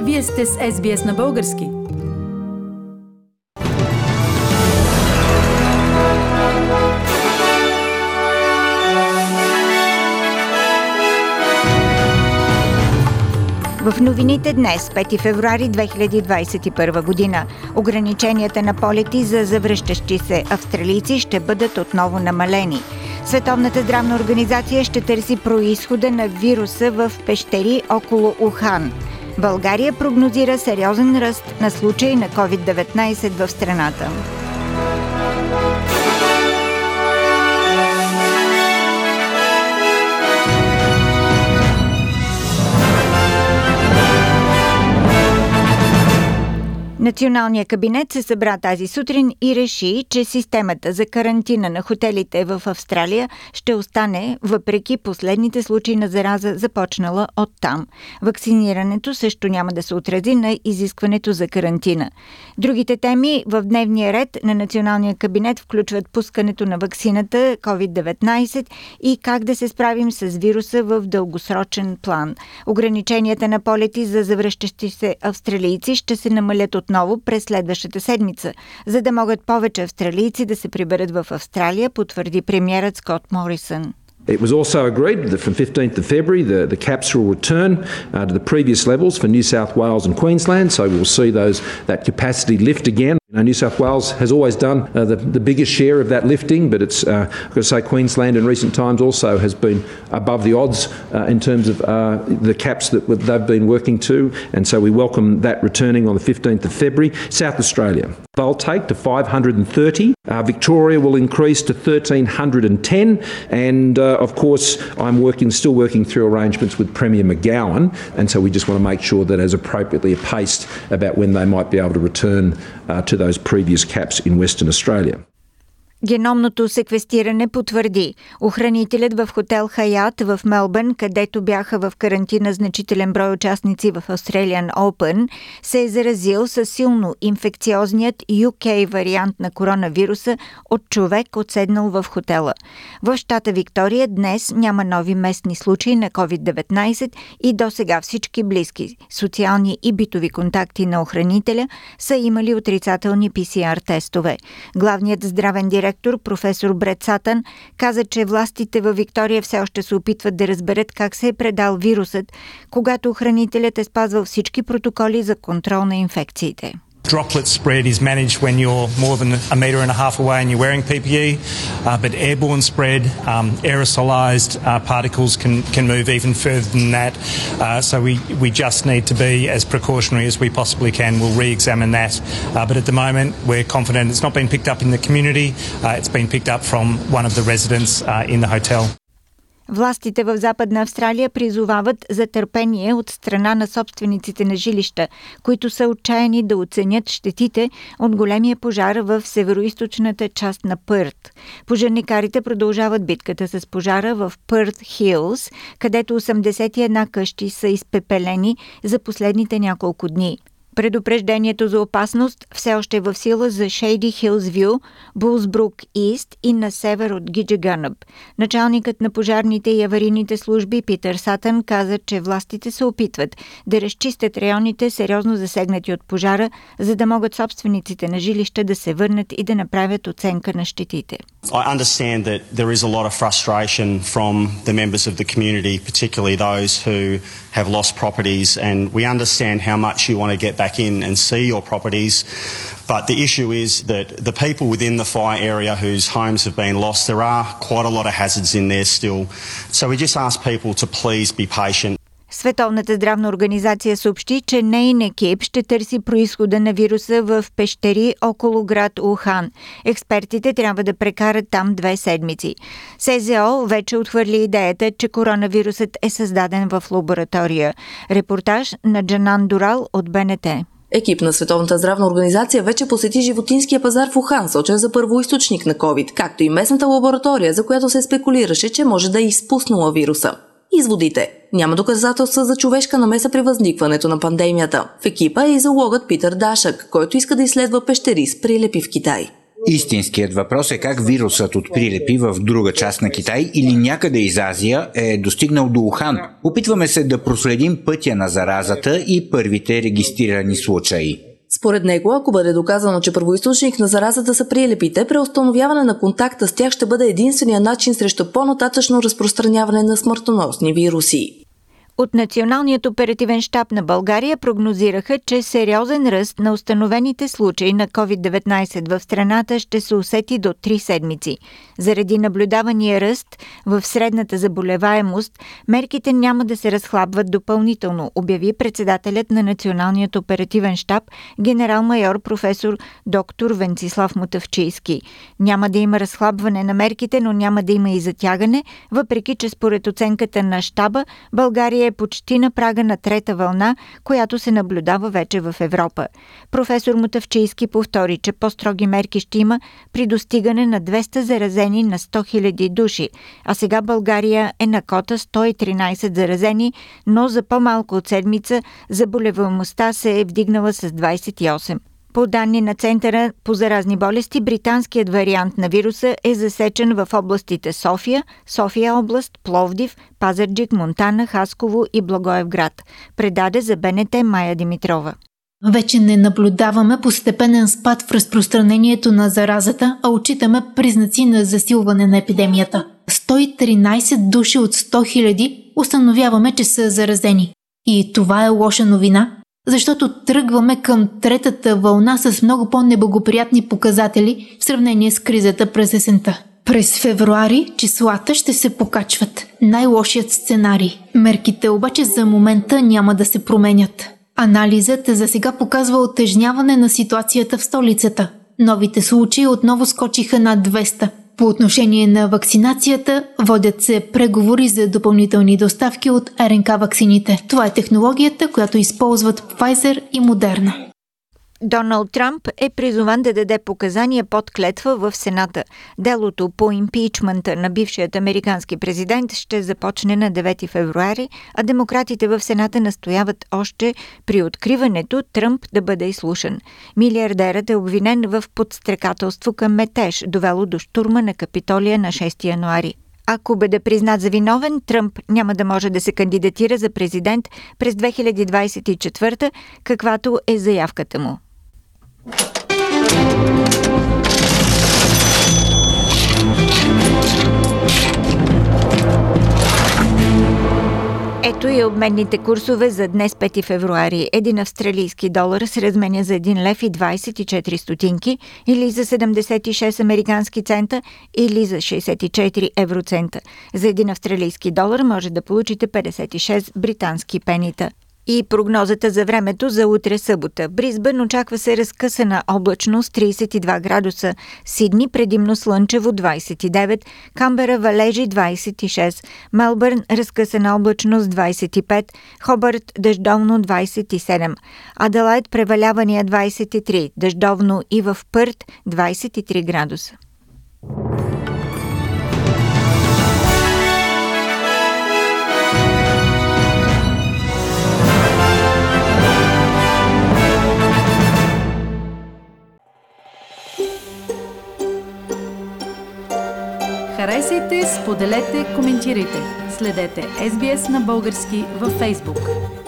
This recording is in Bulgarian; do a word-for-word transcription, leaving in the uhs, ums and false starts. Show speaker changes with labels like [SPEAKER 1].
[SPEAKER 1] Вие сте с Ес Би Ес на български.
[SPEAKER 2] В новините днес, пети февруари две хиляди двадесет и първа година, ограниченията на полети за завръщащи се австралийци ще бъдат отново намалени. Световната здравна организация ще търси произхода на вируса в пещери около Ухан. България прогнозира сериозен ръст на случаи на ковид деветнадесет в страната. Националният кабинет се събра тази сутрин и реши, че системата за карантина на хотелите в Австралия ще остане въпреки последните случаи на зараза, започнала от там. Вакцинирането също няма да се отрази на изискването за карантина. Другите теми в дневния ред на Националния кабинет включват пускането на ваксината ковид деветнадесет и как да се справим с вируса в дългосрочен план. Ограниченията на полети за завръщащи се австралийци ще се намалят отново през следващата седмица, за да могат повече австралийци да се приберат в Австралия, потвърди премиерът Скот Морисън.
[SPEAKER 3] It was also agreed that from fifteenth of February the, the caps will return uh, to the previous levels for New South Wales and Queensland, so we'll see those that capacity lift again. You know, New South Wales has always done uh, the, the biggest share of that lifting, but it's uh, I've got to say Queensland in recent times also has been above the odds uh, in terms of uh, the caps that they've been working to, and so we welcome that returning on the fifteenth of February. South Australia, they'll take to five hundred thirty. Uh, Victoria will increase to one thousand three hundred ten, and uh, of course I'm working, still working through arrangements with Premier McGowan, and so we just want to make sure that as appropriately paced about when they might be able to return uh, to those previous caps in Western Australia.
[SPEAKER 2] Геномното секвестиране потвърди. Охранителят в хотел Хаят в Мелбърн, където бяха в карантина значителен брой участници в Australian Open, се е заразил със силно инфекциозният Ю Кей вариант на коронавируса от човек, отседнал в хотела. В щата Виктория днес няма нови местни случаи на ковид деветнадесет и досега всички близки, социални и битови контакти на охранителя са имали отрицателни Пи Си Ар тестове. Главният здравен директор професор Брет Сатън каза, че властите във Виктория все още се опитват да разберат как се е предал вирусът, когато охранителят е спазвал всички протоколи за контрол на инфекциите.
[SPEAKER 4] Droplet spread is managed when you're more than a metre and a half away and you're wearing P P E, uh, but airborne spread, um, aerosolised uh, particles can, can move even further than that. Uh, so we, we just need to be as precautionary as we possibly can. We'll re-examine that. Uh, but at the moment, we're confident it's not been picked up in the community. Uh, it's been picked up from one of the residents uh, in the hotel.
[SPEAKER 2] Властите в Западна Австралия призовават за търпение от страна на собствениците на жилища, които са отчаяни да оценят щетите от големия пожар в североизточната част на Пърт. Пожарникарите продължават битката с пожара в Пърт Хилс, където осемдесет и една къщи са изпепелени за последните няколко дни. Предупреждението за опасност все още е в сила за Шейди Хилс Вю, Булсбрук Ист и на север от Гиджаганъб. Началникът на пожарните и аварийните служби Питър Сатън каза, че властите се опитват да разчистят районите сериозно засегнати от пожара, за да могат собствениците на жилища да се върнат и да направят оценка на щетите.
[SPEAKER 5] I understand that there is a lot of frustration from the members of the community, particularly those who have lost properties, and we understand how much you want to get back in and see your properties. But the issue is that the people within the fire area whose homes have been lost, there are quite a lot of hazards in there still. So we just ask people to please be patient.
[SPEAKER 2] Световната здравна организация съобщи, че нейн екип ще търси произхода на вируса в пещери около град Ухан. Експертите трябва да прекарат там две седмици. С З О вече отхвърли идеята, че коронавирусът е създаден в лаборатория. Репортаж на Джанан Дурал от Б Н Т.
[SPEAKER 6] Екип на Световната здравна организация вече посети животинския пазар в Ухан, сочен за първоизточник на COVID, както и местната лаборатория, за която се спекулираше, че може да е изпуснала вируса. Изводите. Няма доказателства за човешка намеса при възникването на пандемията. В екипа е и залогът Питър Дашък, който иска да изследва пещери с прилепи в Китай.
[SPEAKER 7] Истинският въпрос е как вирусът от прилепи в друга част на Китай или някъде из Азия е достигнал до Ухан. Опитваме се да проследим пътя на заразата и първите регистрирани случаи.
[SPEAKER 6] Според него, ако бъде доказано, че първоизточник на заразата са прилепите, преустановяване на контакта с тях ще бъде единствения начин срещу по-нататъчно разпространяване на смъртоносни вируси.
[SPEAKER 2] От Националният оперативен щаб на България прогнозираха, че сериозен ръст на установените случаи на ковид деветнайсет в страната ще се усети до три седмици. Заради наблюдавания ръст в средната заболеваемост, мерките няма да се разхлабват допълнително, обяви председателят на Националният оперативен щаб генерал-майор професор доктор Венцислав Мутафчийски. Няма да има разхлабване на мерките, но няма да има и затягане, въпреки че според оценката на щаба България е почти на прага на трета вълна, която се наблюдава вече в Европа. Професор Мутафчийски повтори, че по-строги мерки ще има при достигане на двеста заразени на сто хиляди души, а сега България е на кота сто и тринайсет заразени, но за по-малко от седмица заболеваемостта се е вдигнала с двайсет и осем. По данни на Центъра по заразни болести, британският вариант на вируса е засечен в областите София, София област, Пловдив, Пазарджик, Монтана, Хасково и Благоевград. Предаде за БНТ Майя Димитрова.
[SPEAKER 8] Вече не наблюдаваме постепенен спад в разпространението на заразата, а отчитаме признаци на засилване на епидемията. сто и тринайсет души от сто хиляди установяваме, че са заразени. И това е лоша новина, защото тръгваме към третата вълна с много по-неблагоприятни показатели в сравнение с кризата през есента. През февруари числата ще се покачват. Най-лошият сценарий. Мерките обаче за момента няма да се променят. Анализът за сега показва утежняване на ситуацията в столицата. Новите случаи отново скочиха над двеста. По отношение на вакцинацията, водят се преговори за допълнителни доставки от Ар Ен Ка ваксините. Това е технологията, която използват Pfizer и Moderna.
[SPEAKER 2] Доналд Трамп е призован да даде показания под клетва в Сената. Делото по импичмента на бившият американски президент ще започне на девети февруари, а демократите в Сената настояват още при откриването Тръмп да бъде изслушан. Милиардерът е обвинен в подстрекателство към метеж, довело до щурма на Капитолия на шести януари. Ако бъде признат за виновен, Тръмп няма да може да се кандидатира за президент през две хиляди двайсет и четвърта, каквато е заявката му. Ето и обменните курсове за днес, пети февруари. Един австралийски долар се разменя за един лев и двайсет и четири стотинки, или за седемдесет и шест американски цента, или за шейсет и четири евроцента. За един австралийски долар може да получите петдесет и шест британски пенита. И прогнозата за времето за утре събота. Бризбън очаква се разкъсана облачност трийсет и два градуса, Сидни предимно слънчево двайсет и девет, Камбера валежи двайсет и шест, Мелбърн разкъсана облачност двайсет и пет, Хобърт дъждовно двайсет и седем, Аделайд превалявания двайсет и три, дъждовно и в Пърт двайсет и три градуса.
[SPEAKER 1] Харесайте, споделете, коментирайте. Следете Ес Би Ес на български във Фейсбук.